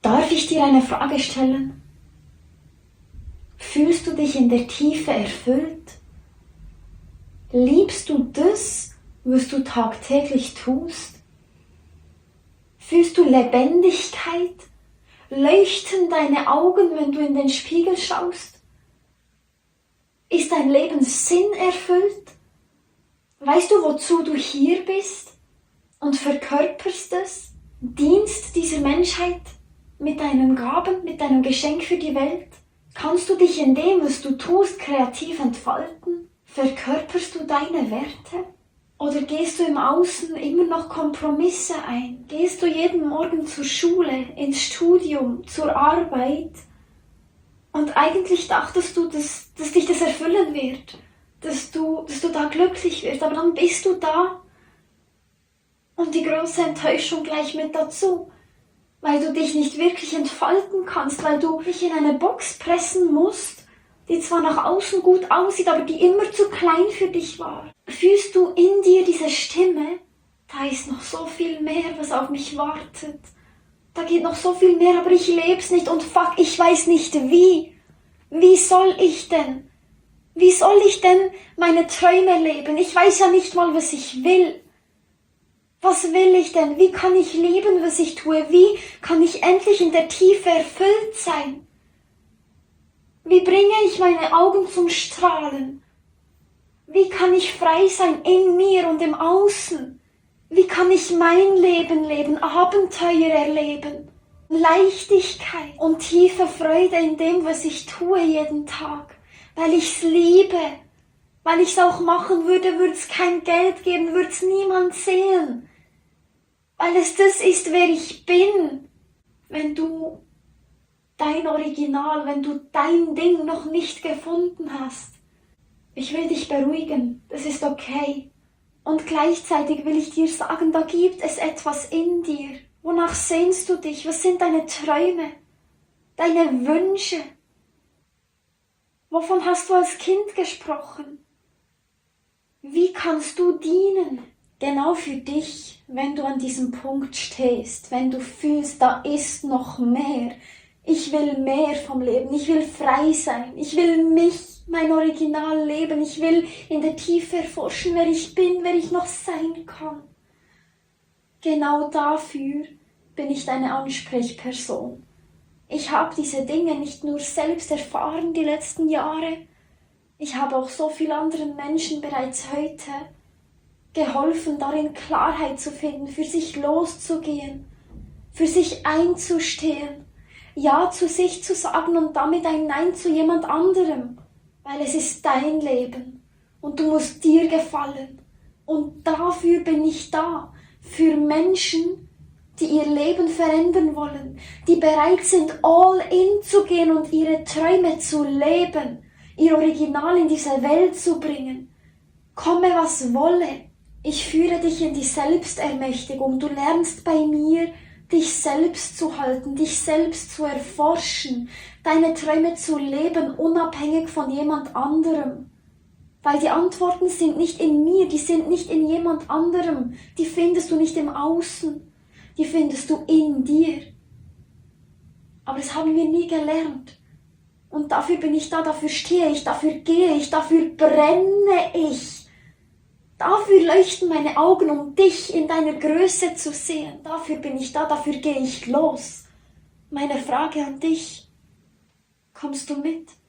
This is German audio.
Darf ich dir eine Frage stellen? Fühlst du dich in der Tiefe erfüllt? Liebst du das, was du tagtäglich tust? Fühlst du Lebendigkeit? Leuchten deine Augen, wenn du in den Spiegel schaust? Ist dein Leben sinnerfüllt? Weißt du, wozu du hier bist und verkörperst es? Dienst dieser Menschheit mit deinen Gaben, mit deinem Geschenk für die Welt? Kannst du dich in dem, was du tust, kreativ entfalten? Verkörperst du deine Werte? Oder gehst du im Außen immer noch Kompromisse ein? Gehst du jeden Morgen zur Schule, ins Studium, zur Arbeit? Und eigentlich dachtest du, dass dich das erfüllen wird, dass du da glücklich wirst, aber dann bist du da und die große Enttäuschung gleich mit dazu, weil du dich nicht wirklich entfalten kannst, weil du dich in eine Box pressen musst, die zwar nach außen gut aussieht, aber die immer zu klein für dich war. Fühlst du in dir diese Stimme? Da ist noch so viel mehr, was auf mich wartet. Da geht noch so viel mehr, aber ich leb's nicht und fuck, ich weiß nicht wie. Wie soll ich denn? Wie soll ich denn meine Träume leben? Ich weiß ja nicht mal, was ich will. Was will ich denn? Wie kann ich leben, was ich tue? Wie kann ich endlich in der Tiefe erfüllt sein? Wie bringe ich meine Augen zum Strahlen? Wie kann ich frei sein in mir und im Außen? Wie kann ich mein Leben leben, Abenteuer erleben, Leichtigkeit und tiefe Freude in dem, was ich tue jeden Tag, weil ich's liebe, weil ich's auch machen würde, würde es kein Geld geben, würde es niemand sehen, weil es das ist, wer ich bin. Wenn du dein Original, wenn du dein Ding noch nicht gefunden hast, ich will dich beruhigen, das ist okay. Und gleichzeitig will ich dir sagen, da gibt es etwas in dir. Wonach sehnst du dich? Was sind deine Träume? Deine Wünsche? Wovon hast du als Kind gesprochen? Wie kannst du dienen? Genau für dich, wenn du an diesem Punkt stehst, wenn du fühlst, da ist noch mehr. Ich will mehr vom Leben, ich will frei sein, ich will mich, mein Original leben, ich will in der Tiefe erforschen, wer ich bin, wer ich noch sein kann. Genau dafür bin ich deine Ansprechperson. Ich habe diese Dinge nicht nur selbst erfahren die letzten Jahre, ich habe auch so vielen anderen Menschen bereits heute geholfen, darin Klarheit zu finden, für sich loszugehen, für sich einzustehen, Ja zu sich zu sagen und damit ein Nein zu jemand anderem, weil es ist dein Leben und du musst dir gefallen. Und dafür bin ich da, für Menschen, die ihr Leben verändern wollen, die bereit sind, all in zu gehen und ihre Träume zu leben, ihr Original in diese Welt zu bringen. Komme, was wolle. Ich führe dich in die Selbstermächtigung. Du lernst bei mir, dich selbst zu halten, dich selbst zu erforschen, deine Träume zu leben, unabhängig von jemand anderem. Weil die Antworten sind nicht in mir, die sind nicht in jemand anderem, die findest du nicht im Außen, die findest du in dir. Aber das haben wir nie gelernt. Und dafür bin ich da, dafür stehe ich, dafür gehe ich, dafür brenne ich. Dafür leuchten meine Augen, um dich in deiner Größe zu sehen. Dafür bin ich da, dafür gehe ich los. Meine Frage an dich, kommst du mit?